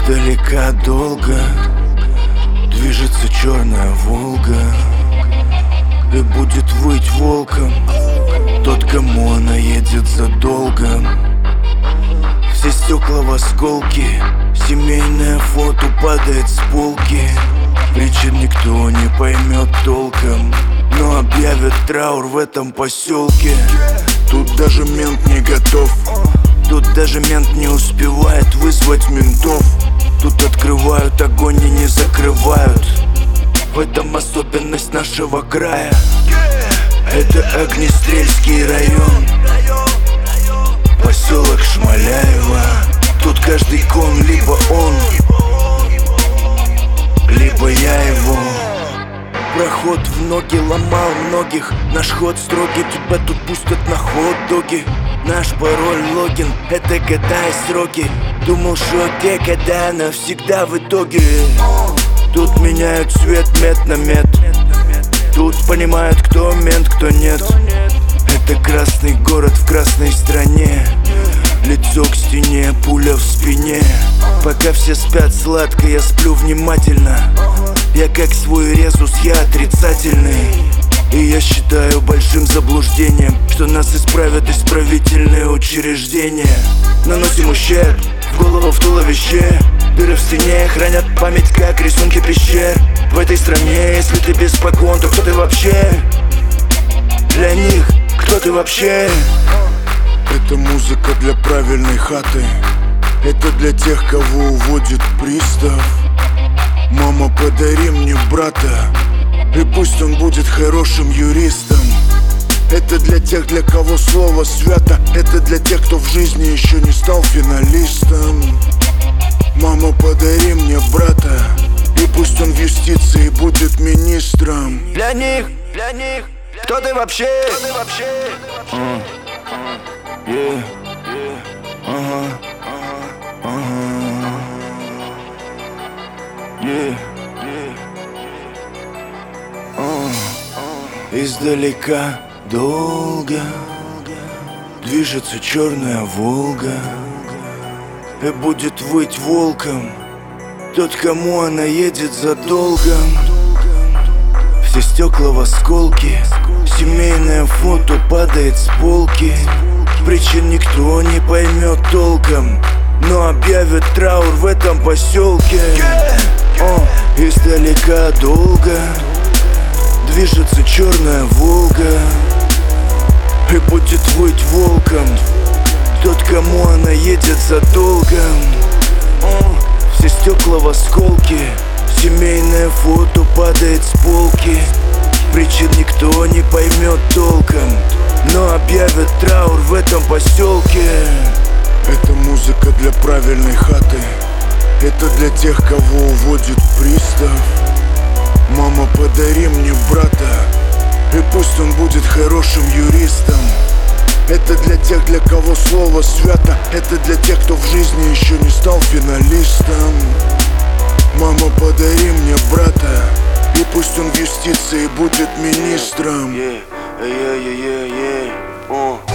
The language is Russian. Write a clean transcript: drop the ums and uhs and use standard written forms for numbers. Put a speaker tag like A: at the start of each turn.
A: Издалека долго движется черная Волга, и будет выть волком тот, кому она едет задолго. Все стекла в осколки, семейное фото падает с полки. Причин никто не поймет толком, но объявят траур в этом поселке. Тут даже мент не готов, тут даже мент не успевает вызвать ментов. Тут открывают огонь и не закрывают. В этом особенность нашего края. Это Огнестрельский район, поселок Шмаляева. Тут каждый кон либо он, либо я его. Проход в ноги ломал многих. Наш ход строгий, тебя тут пустят на хот-доги. Наш пароль логин, это года и сроки. Думал, что окей, когда навсегда в итоге. Тут меняют цвет мет на мет. Тут понимают, кто мент, кто нет. Это красный город в красной стране. Лицо к стене, пуля в спине. Пока все спят сладко, я сплю внимательно. Я как свой резус, я отрицательный. И я считаю большим заблуждением, что нас исправят исправительные учреждения. Наносим ущерб в голову, в туловище. Дыры в стене хранят память, как рисунки пещер. В этой стране, если ты без погон, то кто ты вообще? Для них, кто ты вообще?
B: Это музыка для правильной хаты. Это для тех, кого уводит пристав. Мама, подари мне брата, и пусть он будет хорошим юристом. Это для тех, для кого слово свято. Это для тех, кто в жизни еще не стал финалистом. Мама, подари мне брата, и пусть он в юстиции будет министром.
A: Для них, кто ты вообще? Издалека долго движется черная Волга, и будет выть волком тот, кому она едет задолго. Все стекла в осколки, семейное фото падает с полки. Причин никто не поймет толком, но объявят траур в этом поселке. Издалека долго движется черная Волга, и будет выть волком тот, кому она едет задолго. Все стекла в осколки, семейное фото падает с полки. Причин никто не поймет толком, но объявят траур в этом поселке.
B: Это музыка для правильной хаты. Это для тех, кого уводит пристав. Мама, подари мне брата, и пусть он будет хорошим юристом. Это для тех, для кого слово свято. Это для тех, кто в жизни еще не стал финалистом. Мама, подари мне брата, и пусть он в юстиции будет министром.